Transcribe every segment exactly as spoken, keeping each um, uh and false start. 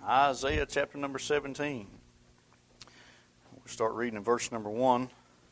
Isaiah chapter number seventeen. We'll start reading in verse number one,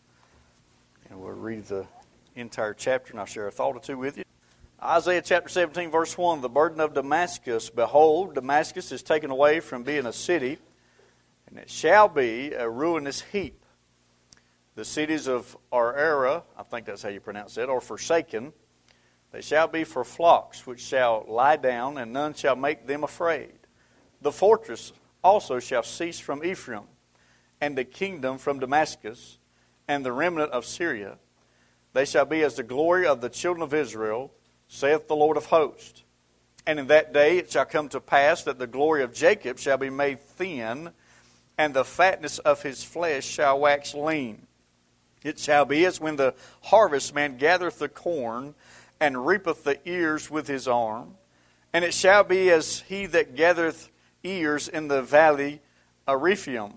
and we'll read the entire chapter, and I'll share a thought or two with you. Isaiah chapter seventeen, verse one, the burden of Damascus. Behold, Damascus is taken away from being a city, and it shall be a ruinous heap. The cities of Arara, I think that's how you pronounce it, are forsaken. They shall be for flocks, which shall lie down, and none shall make them afraid. The fortress also shall cease from Ephraim, and the kingdom from Damascus, and the remnant of Syria. They shall be as the glory of the children of Israel, saith the Lord of hosts. And in that day it shall come to pass that the glory of Jacob shall be made thin, and the fatness of his flesh shall wax lean. It shall be as when the harvestman gathereth the corn, and reapeth the ears with his arm. And it shall be as he that gathereth ears in the valley of Rephaim.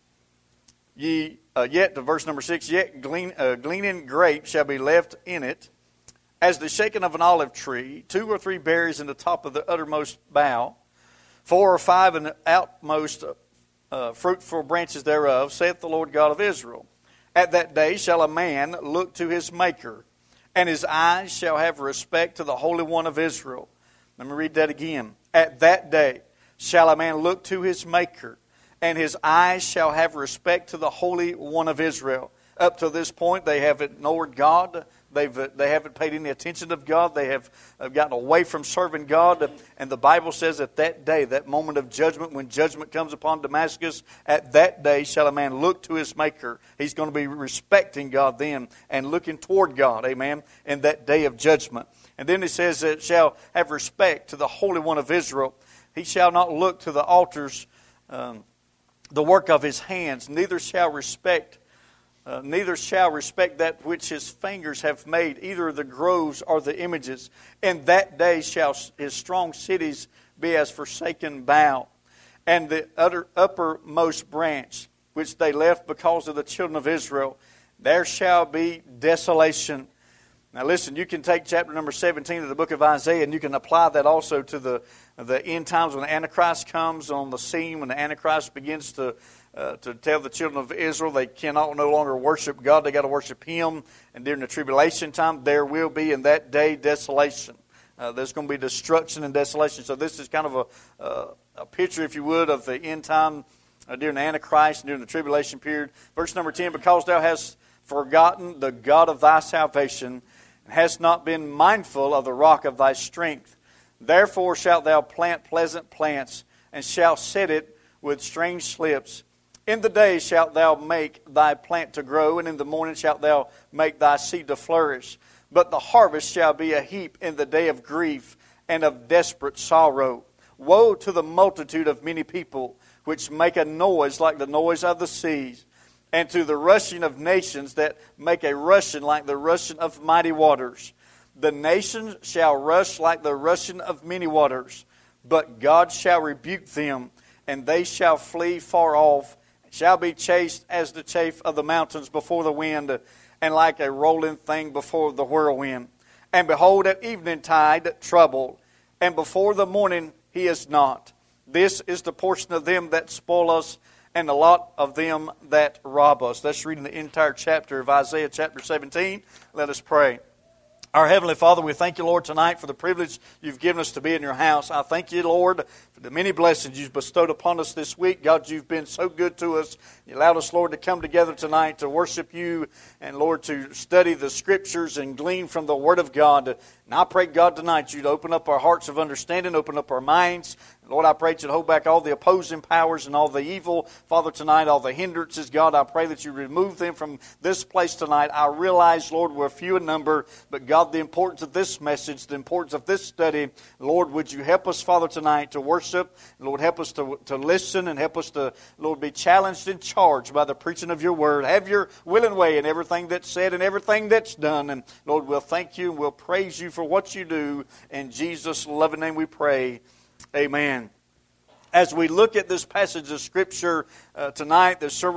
Ye, uh, yet, to verse number six, yet glean, uh, gleaning grapes shall be left in it, as the shaking of an olive tree, two or three berries in the top of the uttermost bough, four or five in the outmost uh, fruitful branches thereof, saith the Lord God of Israel. At that day shall a man look to his Maker, and his eyes shall have respect to the Holy One of Israel. Let me read that again. At that day shall a man look to his Maker, and his eyes shall have respect to the Holy One of Israel. Up to this point, they have ignored God. They've, they haven't paid any attention to God. They have gotten away from serving God. And the Bible says that that day, that moment of judgment, when judgment comes upon Damascus, at that day shall a man look to his Maker. He's going to be respecting God then and looking toward God, amen, in that day of judgment. And then it says it shall have respect to the Holy One of Israel. He shall not look to the altars, um, the work of his hands, neither shall respect Uh, neither shall respect that which his fingers have made, either the groves or the images. In that day shall his strong cities be as forsaken bough, and the utter, uppermost branch, which they left because of the children of Israel, there shall be desolation. Now listen, you can take chapter number seventeen of the book of Isaiah, and you can apply that also to the, the end times when the Antichrist comes on the scene, when the Antichrist begins to Uh, to tell the children of Israel they cannot no longer worship God, they got to worship Him. And during the tribulation time, there will be in that day desolation. Uh, there's going to be destruction and desolation. So this is kind of a, uh, a picture, if you would, of the end time uh, during the Antichrist and during the tribulation period. Verse number ten, because thou hast forgotten the God of thy salvation, and hast not been mindful of the rock of thy strength, therefore shalt thou plant pleasant plants, and shalt set it with strange slips. In the day shalt thou make thy plant to grow, and in the morning shalt thou make thy seed to flourish. But the harvest shall be a heap in the day of grief and of desperate sorrow. Woe to the multitude of many people, which make a noise like the noise of the seas, and to the rushing of nations that make a rushing like the rushing of mighty waters. The nations shall rush like the rushing of many waters, but God shall rebuke them, and they shall flee far off, shall be chased as the chaff of the mountains before the wind, and like a rolling thing before the whirlwind. And behold, at eventide trouble, and before the morning he is not. This is the portion of them that spoil us, and the lot of them that rob us. Let's read in the entire chapter of Isaiah chapter seventeen. Let us pray. Our Heavenly Father, we thank you, Lord, tonight for the privilege you've given us to be in your house. I thank you, Lord, for the many blessings you've bestowed upon us this week. God, you've been so good to us. You allowed us, Lord, to come together tonight to worship you and, Lord, to study the Scriptures and glean from the Word of God. And I pray, God, tonight you'd open up our hearts of understanding, open up our minds. Lord, I pray that you'd hold back all the opposing powers and all the evil. Father, tonight, all the hindrances, God, I pray that you remove them from this place tonight. I realize, Lord, we're few in number, but God, the importance of this message, the importance of this study, Lord, would you help us, Father, tonight to worship. Lord, help us to, to listen and help us to, Lord, be challenged and charged by the preaching of your word. Have your will and way in everything that's said and everything that's done. And Lord, we'll thank you and we'll praise you for what you do. In Jesus' loving name we pray. Amen. As we look at this passage of Scripture uh, tonight, there's several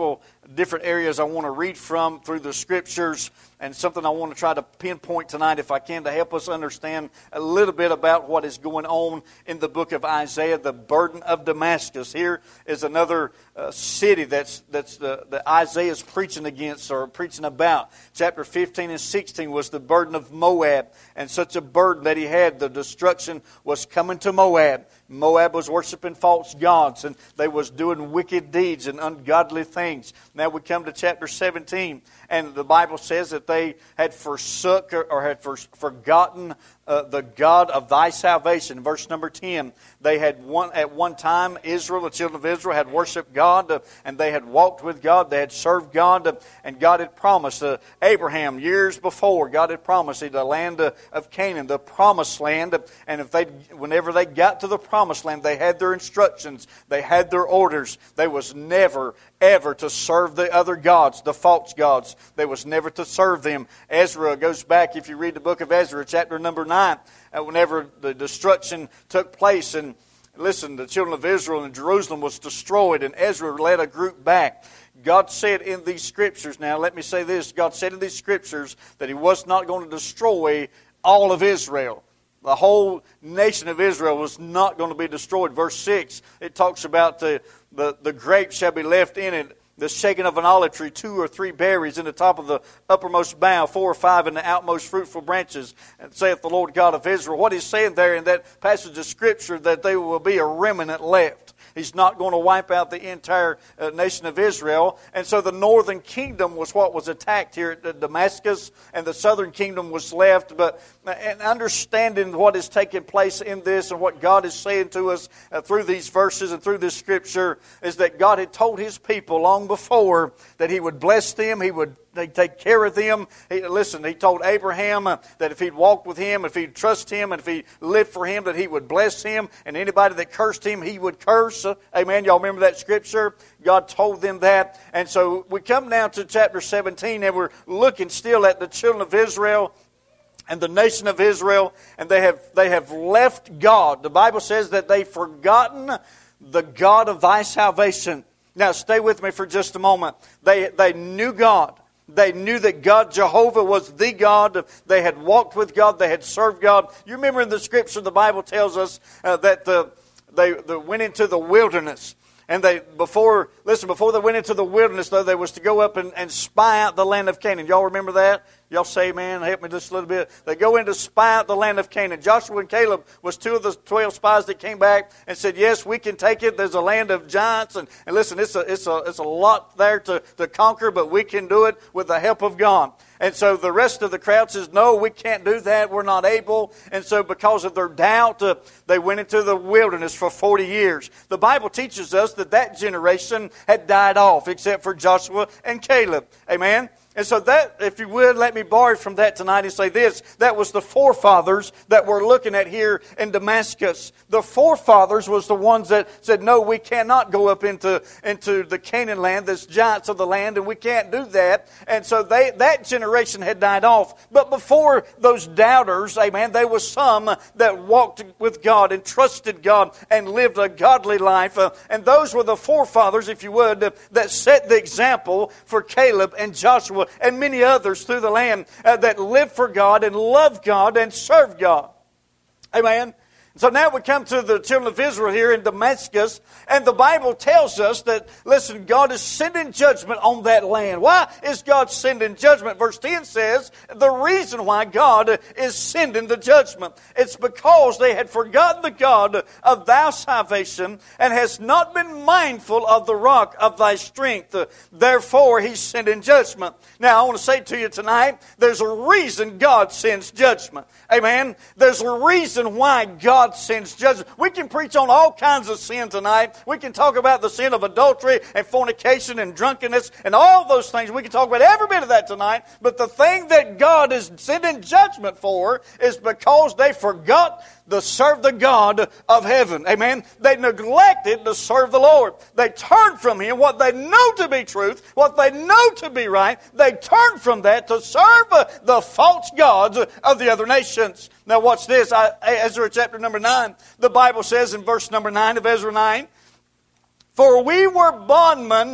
different areas I want to read from through the Scriptures, and something I want to try to pinpoint tonight, if I can, to help us understand a little bit about what is going on in the book of Isaiah, the burden of Damascus. Here is another uh, city that's that's the, the Isaiah's preaching against or preaching about. Chapter fifteen and sixteen was the burden of Moab, and such a burden that he had. The destruction was coming to Moab. Moab was worshiping false gods, and they was doing wicked deeds and ungodly things. Now we come to chapter seventeen, and the Bible says that they had forsook or had forgotten uh, the God of thy salvation. Verse number ten, they had one at one time, Israel, the children of Israel, had worshipped God, uh, and they had walked with God, they had served God, uh, and God had promised uh, Abraham years before, God had promised the land uh, of Canaan, the promised land, uh, and if they, whenever they got to the promised land, they had their instructions, they had their orders. They was never, ever to serve the other gods, the false gods. They was never to serve them. Ezra goes back, if you read the book of Ezra, chapter number nine, uh, whenever the destruction took place, and listen, the children of Israel and Jerusalem was destroyed, and Ezra led a group back. God said in these Scriptures, now let me say this, God said in these Scriptures that He was not going to destroy all of Israel. The whole nation of Israel was not going to be destroyed. Verse six, it talks about the, the, the grapes shall be left in it, the shaking of an olive tree, two or three berries in the top of the uppermost bough, four or five in the outmost fruitful branches, and saith the Lord God of Israel. What He's saying there in that passage of Scripture, that there will be a remnant left. He's not going to wipe out the entire uh, nation of Israel. And so the northern kingdom was what was attacked here at Damascus, and the southern kingdom was left. But and understanding what is taking place in this and what God is saying to us uh, through these verses and through this Scripture is that God had told His people long before that He would bless them, He would He'd take care of them. He, listen, He told Abraham uh, that if he'd walk with Him, if he'd trust Him, and if he lived for Him, that He would bless him. And anybody that cursed him, He would curse. Uh, amen. Y'all remember that Scripture? God told them that. And so we come now to chapter seventeen, and we're looking still at the children of Israel and the nation of Israel. And they have they have left God. The Bible says that they've forgotten the God of thy salvation. Now stay with me for just a moment. They they knew God. They knew that God, Jehovah, was the God. They had walked with God. They had served God. You remember in the Scripture, the Bible tells us uh, that the, they, they went into the wilderness. And they, before, listen, before they went into the wilderness, though, they was to go up and, and spy out the land of Canaan. Y'all remember that? Y'all say, man, help me just a little bit. They go in to spy out the land of Canaan. Joshua and Caleb was two of the twelve spies that came back and said, yes, we can take it. There's a land of giants. And, and listen, it's a, it's, a, it's a lot there to, to conquer, but we can do it with the help of God. And so the rest of the crowd says, no, we can't do that. We're not able. And so because of their doubt, uh, they went into the wilderness for forty years. The Bible teaches us that that generation had died off, except for Joshua and Caleb. Amen? And so that, if you would, let me borrow from that tonight and say this. That was the forefathers that we're looking at here in Damascus. The forefathers was the ones that said, no, we cannot go up into, into the Canaan land, this giants of the land, and we can't do that. And so they that generation had died off. But before those doubters, amen, there was some that walked with God and trusted God and lived a godly life. Uh, and those were the forefathers, if you would, uh, that set the example for Caleb and Joshua and many others through the land uh, that lived for God and loved God and served God. Amen. So now we come to the children of Israel here in Damascus, and the Bible tells us that, listen, God is sending judgment on that land. Why is God sending judgment? Verse ten says, the reason why God is sending the judgment, it's because they had forgotten the God of thy salvation and has not been mindful of the rock of thy strength. Therefore, He's sending judgment. Now, I want to say to you tonight, there's a reason God sends judgment. Amen? There's a reason why God sends judgment. We can preach on all kinds of sin tonight. We can talk about the sin of adultery and fornication and drunkenness and all those things. We can talk about every bit of that tonight. But the thing that God is sending judgment for is because they forgot to serve the God of heaven. Amen. They neglected to serve the Lord. They turned from Him, what they know to be truth, what they know to be right. They turned from that to serve the false gods of the other nations. Now watch this. Ezra chapter number nine. The Bible says in verse number nine of Ezra nine, for we were bondmen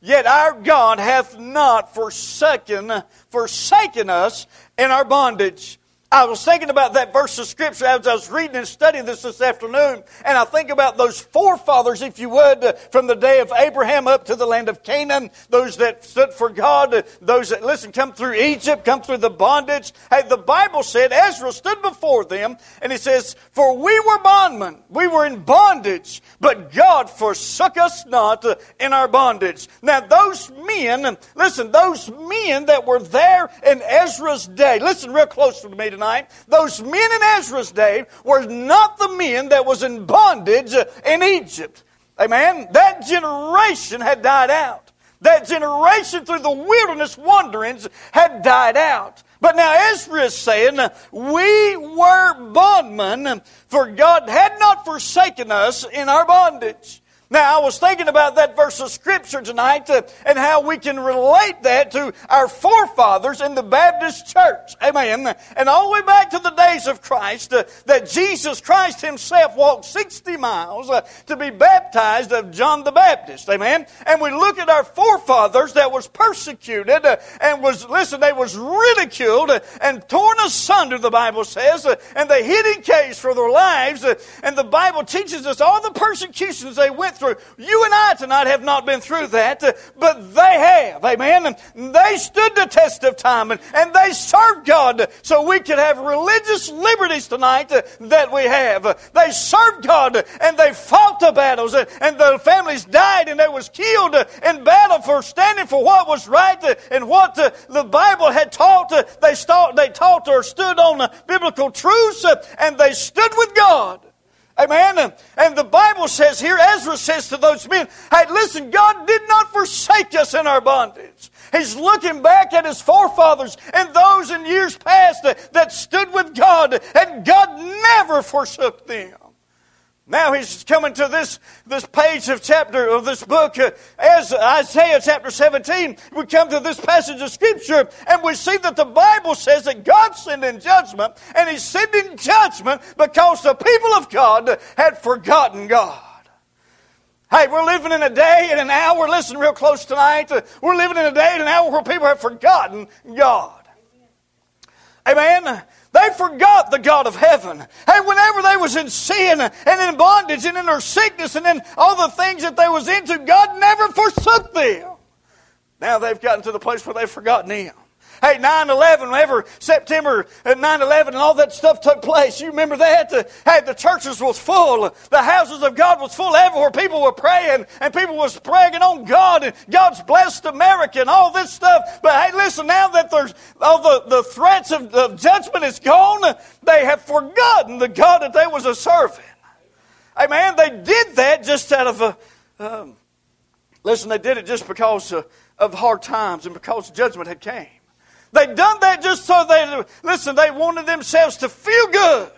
Yet our God hath not forsaken, forsaken us in our bondage. I was thinking about that verse of Scripture as I was reading and studying this this afternoon. And I think about those forefathers, if you would, from the day of Abraham up to the land of Canaan. Those that stood for God. Those that, listen, come through Egypt, come through the bondage. Hey, the Bible said Ezra stood before them and he says, for we were bondmen. We were in bondage. But God forsook us not in our bondage. Now those men, listen, those men that were there in Ezra's day. Listen real close to me tonight. Those men in Ezra's day were not the men that was in bondage in Egypt. Amen. That generation had died out. That generation through the wilderness wanderings had died out. But now Ezra is saying, we were bondmen, for God had not forsaken us in our bondage. Now, I was thinking about that verse of Scripture tonight uh, and how we can relate that to our forefathers in the Baptist church. Amen. And all the way back to the days of Christ, uh, that Jesus Christ Himself walked sixty miles uh, to be baptized of John the Baptist. Amen. And we look at our forefathers that was persecuted uh, and was, listen, they was ridiculed uh, and torn asunder, the Bible says, uh, and they hid in caves for their lives. Uh, and the Bible teaches us all the persecutions they went through. You and I tonight have not been through that, uh, but they have. Amen. And they stood the test of time and, and they served God so we could have religious liberties tonight uh, that we have. Uh, they served God and they fought the battles uh, and the families died and they was killed uh, in battle for standing for what was right uh, and what uh, the Bible had taught. Uh, they, taught they taught or stood on uh, biblical truths uh, and they stood with God. Amen. And the Bible says here, Ezra says to those men, hey, listen, God did not forsake us in our bondage. He's looking back at His forefathers and those in years past that, that stood with God, and God never forsook them. Now he's coming to this, this page of chapter of this book, uh, as Isaiah chapter seventeen. We come to this passage of Scripture and we see that the Bible says that God sent in judgment, and He sent in judgment because the people of God had forgotten God. Hey, we're living in a day and an hour, listen real close tonight, uh, we're living in a day and an hour where people have forgotten God. Amen. They forgot the God of heaven. Hey, whenever they was in sin and in bondage and in their sickness and in all the things that they was into, God never forsook them. Now they've gotten to the place where they've forgotten Him. Hey, nine eleven, whenever September nine eleven and all that stuff took place, you remember that? Uh, hey, the churches was full. The houses of God was full everywhere. People were praying and people was bragging on God and God's blessed America and all this stuff. But hey, listen, now that there's all the, the threats of, of judgment is gone, they have forgotten the God that they was a serving. Hey, man, they did that just out of a... Um, listen, they did it just because uh, of hard times and because judgment had came. They done that just so they, listen, they wanted themselves to feel good.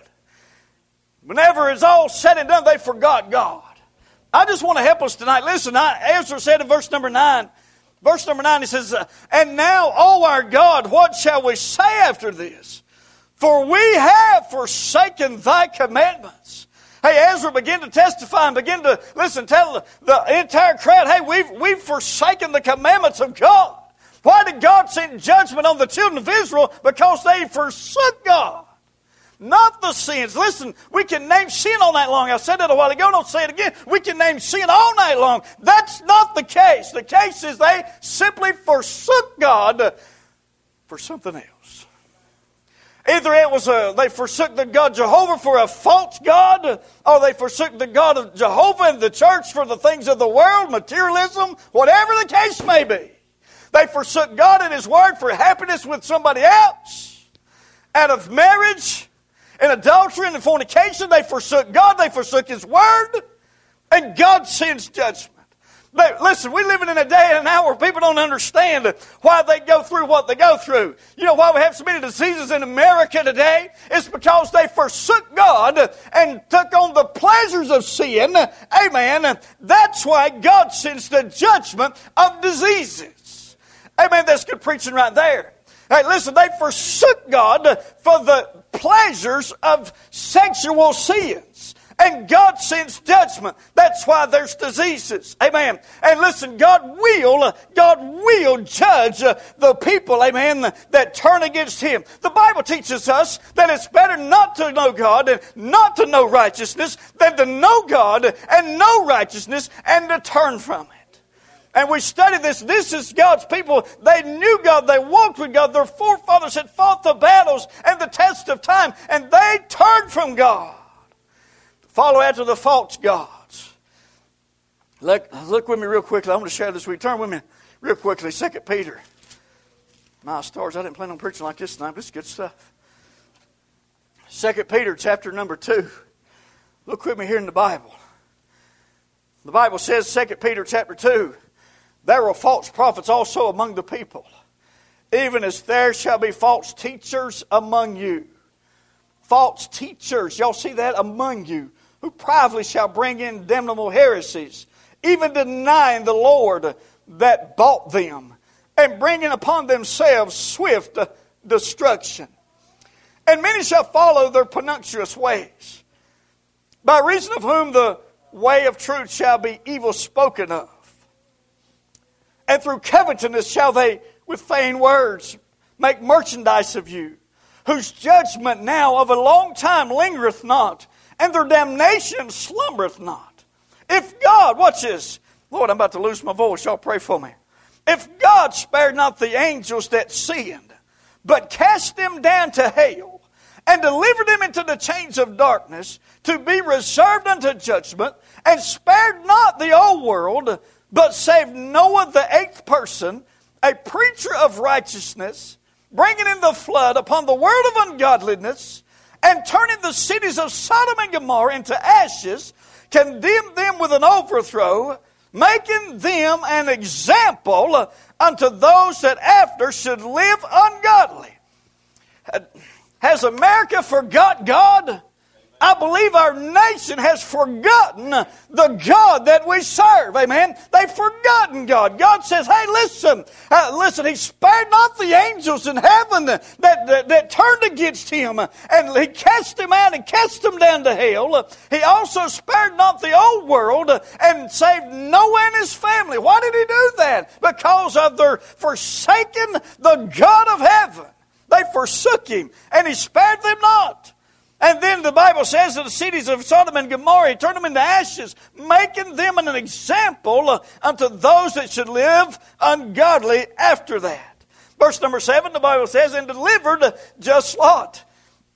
Whenever it's all said and done, they forgot God. I just want to help us tonight. Listen, I, Ezra said in verse number nine, verse number nine, he says, and now, O our God, what shall we say after this? For we have forsaken Thy commandments. Hey, Ezra began to testify and begin to, listen, tell the, the entire crowd, hey, we've, we've forsaken the commandments of God. Why did God send judgment on the children of Israel? Because they forsook God. Not the sins. Listen, we can name sin all night long. I said that a while ago, don't say it again. We can name sin all night long. That's not the case. The case is they simply forsook God for something else. Either it was a, they forsook the God Jehovah for a false God, or they forsook the God of Jehovah and the church for the things of the world, materialism, whatever the case may be. They forsook God and His Word for happiness with somebody else. Out of marriage and adultery and fornication, they forsook God, they forsook His Word, and God sends judgment. They, listen, we're living in a day and an hour where people don't understand why they go through what they go through. You know why we have so many diseases in America today? It's because they forsook God and took on the pleasures of sin. Amen. That's why God sends the judgment of diseases. Amen, that's good preaching right there. Hey, listen, they forsook God for the pleasures of sexual sins. And God sends judgment. That's why there's diseases. Amen. And listen, God will, God will judge the people, amen, that turn against Him. The Bible teaches us that it's better not to know God and not to know righteousness than to know God and know righteousness and to turn from it. And we study this. This is God's people. They knew God. They walked with God. Their forefathers had fought the battles and the test of time. And they turned from God. Follow after the false gods. Look, look with me real quickly. I want to share this with you. Turn with me real quickly. Second Peter. My stars, I didn't plan on preaching like this tonight, but it's good stuff. Second Peter chapter number two. Look with me here in the Bible. The Bible says, Second Peter chapter two, there are false prophets also among the people, even as there shall be false teachers among you. False teachers, y'all see that? Among you, who privately shall bring in damnable heresies, even denying the Lord that bought them, and bringing upon themselves swift destruction. And many shall follow their pernicious ways, by reason of whom the way of truth shall be evil spoken of. And through covetousness shall they with vain words make merchandise of you, whose judgment now of a long time lingereth not, and their damnation slumbereth not. If God, watch this. Lord, I'm about to lose my voice. Y'all pray for me. If God spared not the angels that sinned, but cast them down to hell, and delivered them into the chains of darkness, to be reserved unto judgment, and spared not the old world, but saved Noah the eighth person, a preacher of righteousness, bringing in the flood upon the world of ungodliness, and turning the cities of Sodom and Gomorrah into ashes, condemned them with an overthrow, making them an example unto those that after should live ungodly. Has America forgot God? I believe our nation has forgotten the God that we serve. Amen. They've forgotten God. God says, hey, listen, uh, listen, He spared not the angels in heaven that, that, that turned against Him, and He cast them out and cast them down to hell. He also spared not the old world and saved Noah and his family. Why did He do that? Because of their forsaking the God of heaven. They forsook Him, and He spared them not. And then the Bible says that the cities of Sodom and Gomorrah, He turned them into ashes, making them an example unto those that should live ungodly after that. Verse number seven, the Bible says, and delivered just Lot,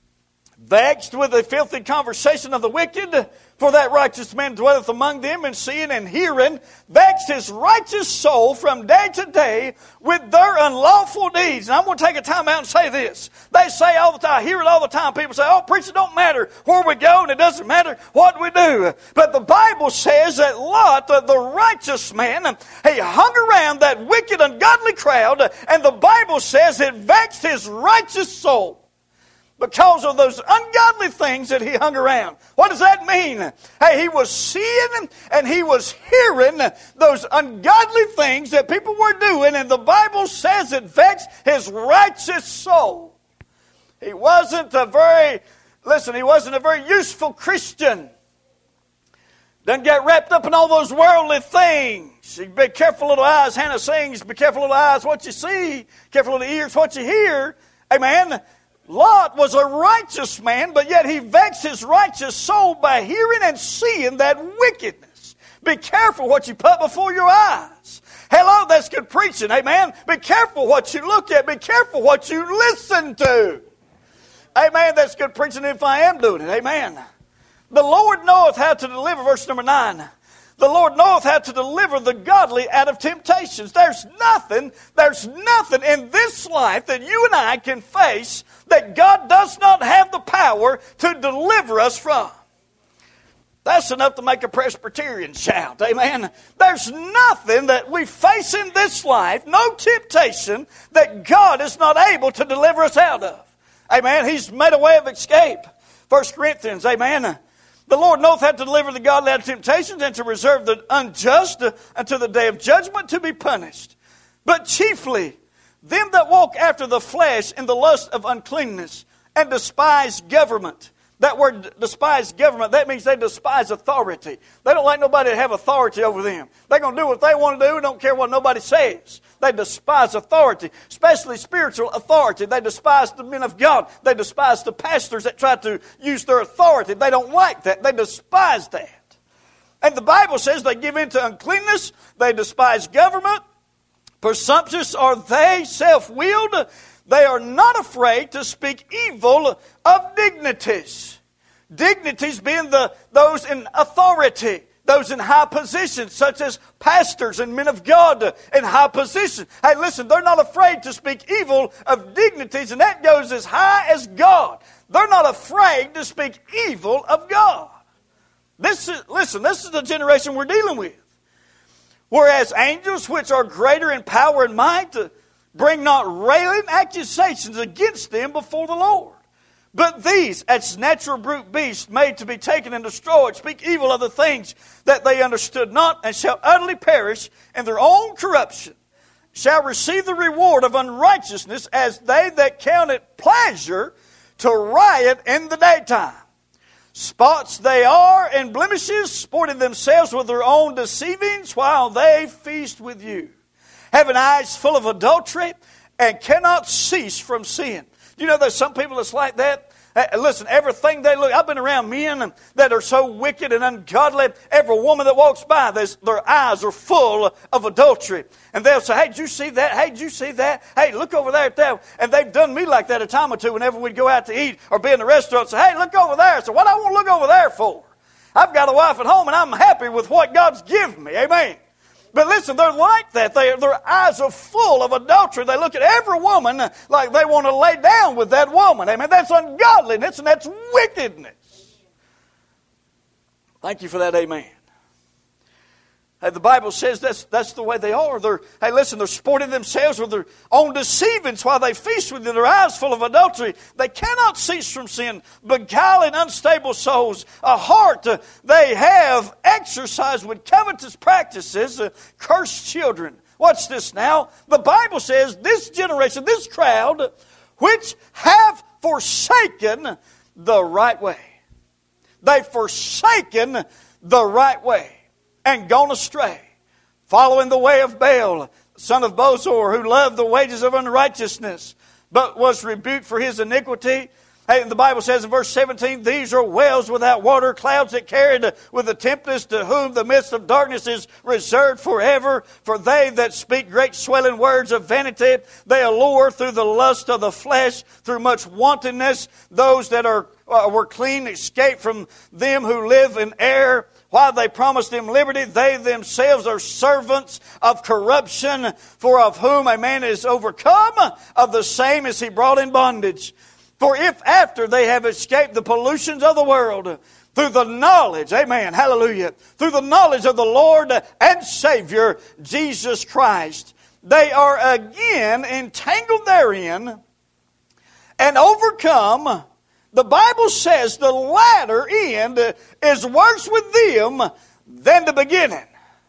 vexed with the filthy conversation of the wicked, for that righteous man dwelleth among them, and seeing and hearing, vexed his righteous soul from day to day with their unlawful deeds. And I'm going to take a time out and say this. They say all the time, I hear it all the time, people say, oh, preacher, it don't matter where we go, and it doesn't matter what we do. But the Bible says that Lot, the righteous man, he hung around that wicked, ungodly crowd, and the Bible says it vexed his righteous soul, because of those ungodly things that he hung around. What does that mean? Hey, he was seeing and he was hearing those ungodly things that people were doing, and the Bible says it vexed his righteous soul. He wasn't a very, listen, he wasn't a very useful Christian. Doesn't get wrapped up in all those worldly things. Be careful, little eyes. Hannah sings, be careful, little eyes, what you see. Careful, little ears, what you hear. Amen. Lot was a righteous man, but yet he vexed his righteous soul by hearing and seeing that wickedness. Be careful what you put before your eyes. Hello, that's good preaching, amen. Be careful what you look at. Be careful what you listen to. Amen, that's good preaching if I am doing it, amen. The Lord knoweth how to deliver, verse number nine. The Lord knoweth how to deliver the godly out of temptations. There's nothing, there's nothing in this life that you and I can face that God does not have the power to deliver us from. That's enough to make a Presbyterian shout, amen. There's nothing that we face in this life, no temptation, that God is not able to deliver us out of. Amen. He's made a way of escape. First Corinthians, amen. The Lord knoweth how to deliver the godly out of temptations, and to reserve the unjust unto the day of judgment to be punished. But chiefly them that walk after the flesh in the lust of uncleanness, and despise government, That word despise government, that means they despise authority. They don't like nobody to have authority over them. They're going to do what they want to do and don't care what nobody says. They despise authority, especially spiritual authority. They despise the men of God. They despise the pastors that try to use their authority. They don't like that. They despise that. And the Bible says they give in to uncleanness. They despise government. Presumptuous are they, self-willed. They are not afraid to speak evil of dignities. Dignities being the those in authority, those in high positions, such as pastors and men of God in high position. Hey, listen, they're not afraid to speak evil of dignities, and that goes as high as God. They're not afraid to speak evil of God. This is, listen, this is the generation we're dealing with. Whereas angels, which are greater in power and might, bring not railing accusations against them before the Lord. But these, as natural brute beasts made to be taken and destroyed, speak evil of the things that they understood not, and shall utterly perish in their own corruption, shall receive the reward of unrighteousness, as they that count it pleasure to riot in the daytime. Spots they are and blemishes, sporting themselves with their own deceivings, while they feast with you, having eyes full of adultery, and cannot cease from sin. You know, there's some people that's like that. Hey, listen, everything they look, I've been around men that are so wicked and ungodly. Every woman that walks by, their eyes are full of adultery. And they'll say, hey, did you see that? Hey, did you see that? Hey, look over there at that. And they've done me like that a time or two whenever we'd go out to eat or be in the restaurant. Say, hey, look over there. So what do I want to look over there for? I've got a wife at home and I'm happy with what God's given me. Amen. But listen, they're like that. They, their eyes are full of adultery. They look at every woman like they want to lay down with that woman. Amen. That's ungodliness and that's wickedness. Thank you for that. Amen. Hey, the Bible says that's, that's the way they are. They're, hey, listen, they're sporting themselves with their own deceivings while they feast with their eyes full of adultery. They cannot cease from sin, beguiling unstable souls. A heart uh, they have exercised with covetous practices, uh, cursed children. Watch this now. The Bible says this generation, this crowd, which have forsaken the right way. They've forsaken the right way and gone astray, following the way of Baal, son of Bosor, who loved the wages of unrighteousness, but was rebuked for his iniquity. Hey, the Bible says in verse seventeen, these are wells without water, clouds that carried with the tempest, to whom the midst of darkness is reserved forever. For they that speak great swelling words of vanity, they allure through the lust of the flesh, through much wantonness, those that are uh, were clean, escape from them who live in error. While they promise them liberty, they themselves are servants of corruption, for of whom a man is overcome, of the same is he brought in bondage. For if after they have escaped the pollutions of the world, through the knowledge, amen, hallelujah, through the knowledge of the Lord and Savior, Jesus Christ, they are again entangled therein and overcome, the Bible says the latter end is worse with them than the beginning.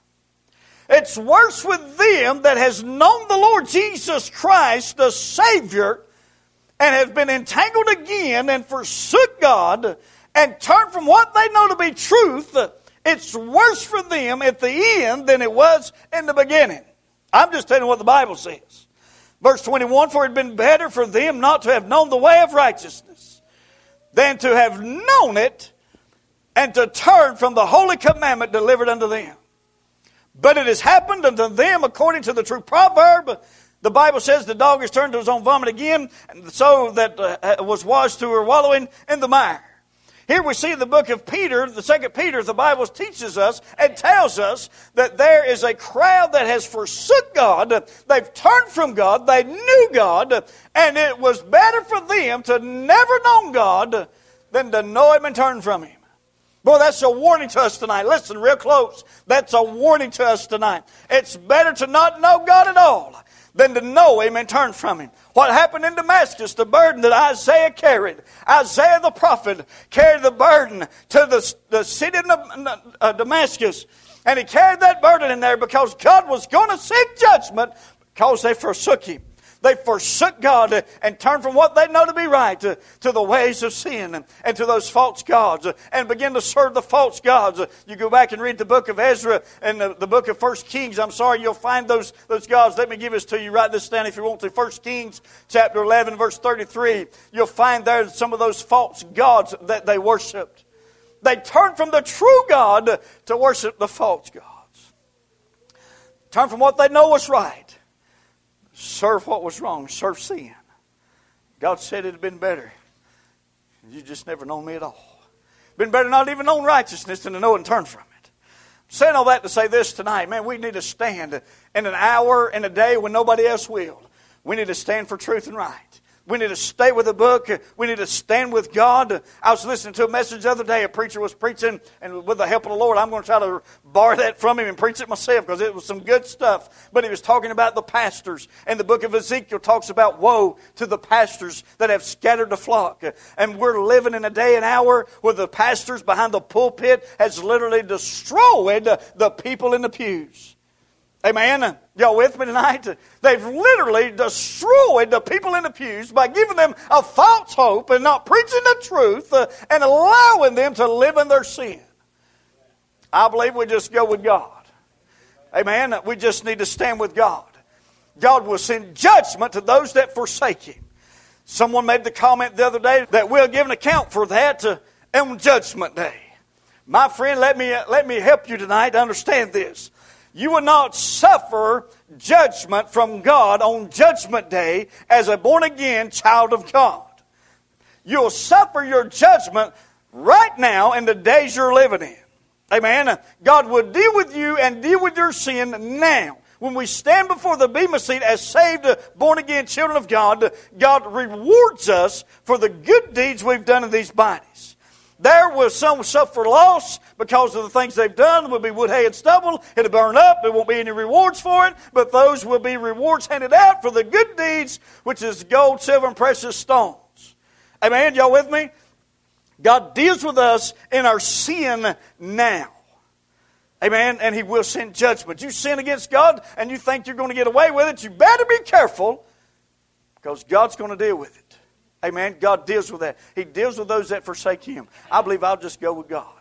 It's worse with them that has known the Lord Jesus Christ, the Savior, and has been entangled again and forsook God and turned from what they know to be truth. It's worse for them at the end than it was in the beginning. I'm just telling you what the Bible says. Verse twenty-one, for it had been better for them not to have known the way of righteousness than to have known it and to turn from the holy commandment delivered unto them. But it has happened unto them according to the true proverb. The Bible says the dog is turned to his own vomit again, and so that uh, was washed to her wallowing in the mire. Here we see in the book of Peter, the second Peter, the Bible teaches us and tells us that there is a crowd that has forsook God. They've turned from God. They knew God. And it was better for them to never know God than to know Him and turn from Him. Boy, that's a warning to us tonight. Listen real close. That's a warning to us tonight. It's better to not know God at all than to know Him and turn from Him. What happened in Damascus, the burden that Isaiah carried, Isaiah the prophet carried the burden to the, the city of Damascus. And he carried that burden in there because God was going to send judgment because they forsook Him. They forsook God and turned from what they know to be right to, to the ways of sin and, and to those false gods and began to serve the false gods. You go back and read the book of Ezra and the, the book of First Kings. I'm sorry, you'll find those, those gods. Let me give this to you. Write this down if you want to. First Kings chapter eleven, verse thirty-three. You'll find there some of those false gods that they worshipped. They turned from the true God to worship the false gods. Turn from what they know was right. Serve what was wrong. Serve sin. God said it had been better. You just never known me at all. Been better not even known righteousness than to know and turn from it. I'm saying all that to say this tonight. Man, we need to stand in an hour and a day when nobody else will. We need to stand for truth and right. We need to stay with the book. We need to stand with God. I was listening to a message the other day. A preacher was preaching, and with the help of the Lord, I'm going to try to borrow that from him and preach it myself because it was some good stuff. But he was talking about the pastors. And the book of Ezekiel talks about woe to the pastors that have scattered the flock. And we're living in a day and hour where the pastors behind the pulpit has literally destroyed the people in the pews. Amen. Y'all with me tonight? They've literally destroyed the people in the pews by giving them a false hope and not preaching the truth uh, and allowing them to live in their sin. I believe we just go with God. Amen. We just need to stand with God. God will send judgment to those that forsake Him. Someone made the comment the other day that we'll give an account for that uh, on Judgment Day. My friend, let me, uh, let me help you tonight to understand this. You will not suffer judgment from God on Judgment Day as a born-again child of God. You'll suffer your judgment right now in the days you're living in. Amen. God will deal with you and deal with your sin now. When we stand before the Bema seat as saved, born-again children of God, God rewards us for the good deeds we've done in these bodies. There will some suffer loss because of the things they've done. There will be wood, hay, and stubble. It'll burn up. There won't be any rewards for it. But those will be rewards handed out for the good deeds, which is gold, silver, and precious stones. Amen? Y'all with me? God deals with us in our sin now. Amen? And He will send judgment. You sin against God and you think you're going to get away with it, you better be careful because God's going to deal with it. Amen. God deals with that. He deals with those that forsake Him. I believe I'll just go with God.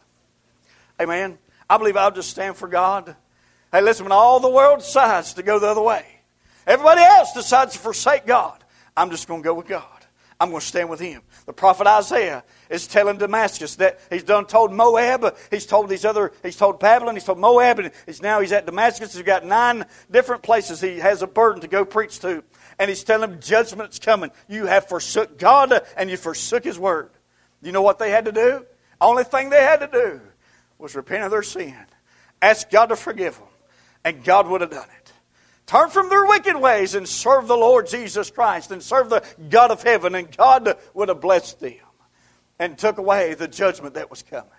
Amen. I believe I'll just stand for God. Hey, listen, when all the world decides to go the other way, everybody else decides to forsake God, I'm just going to go with God. I'm going to stand with Him. The prophet Isaiah is telling Damascus that he's done told Moab, he's told these other, he's told Babylon, he's told Moab, and he's now he's at Damascus. He's got nine different places he has a burden to go preach to. And he's telling them judgment's coming. You have forsook God and you forsook His word. You know what they had to do? Only thing they had to do was repent of their sin. Ask God to forgive them. And God would have done it. Turn from their wicked ways and serve the Lord Jesus Christ and serve the God of heaven. And God would have blessed them and took away the judgment that was coming.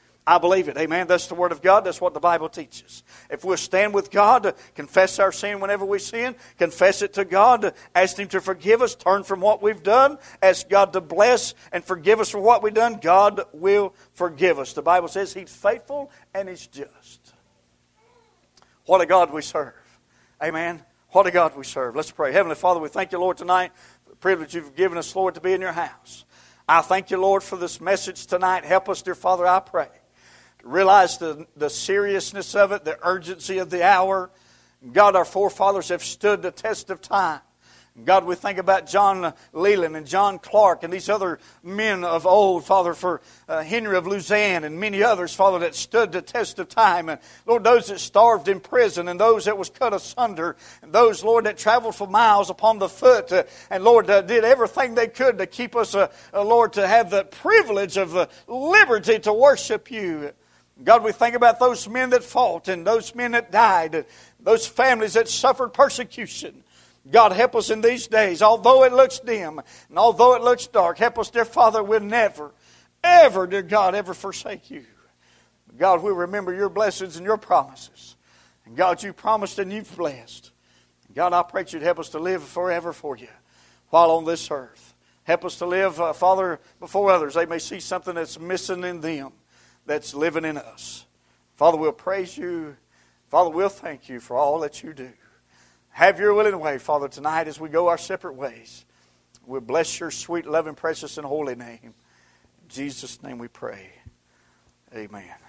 I believe it. Amen. That's the Word of God. That's what the Bible teaches. If we'll stand with God, confess our sin whenever we sin, confess it to God, ask Him to forgive us, turn from what we've done, ask God to bless and forgive us for what we've done, God will forgive us. The Bible says He's faithful and He's just. What a God we serve. Amen. What a God we serve. Let's pray. Heavenly Father, we thank You, Lord, tonight for the privilege You've given us, Lord, to be in Your house. I thank You, Lord, for this message tonight. Help us, dear Father, I pray. Realize the, the seriousness of it, the urgency of the hour. God, our forefathers have stood the test of time. God, we think about John Leland and John Clark and these other men of old, Father, for uh, Henry of Lausanne and many others, Father, that stood the test of time. And Lord, those that starved in prison and those that was cut asunder and those, Lord, that traveled for miles upon the foot uh, and, Lord, uh, did everything they could to keep us, uh, uh, Lord, to have the privilege of the liberty to worship You. God, we think about those men that fought and those men that died, and those families that suffered persecution. God, help us in these days, although it looks dim and although it looks dark, help us, dear Father, we'll never, ever, dear God, ever forsake You. God, we'll remember Your blessings and Your promises. And God, You promised and You've blessed. And God, I pray that You'd help us to live forever for You while on this earth. Help us to live, uh, Father, before others. They may see something that's missing in them that's living in us. Father, we'll praise You. Father, we'll thank You for all that You do. Have your will and way, Father, tonight as we go our separate ways. We'll bless your sweet, loving, precious, and holy name. In Jesus' name we pray. Amen.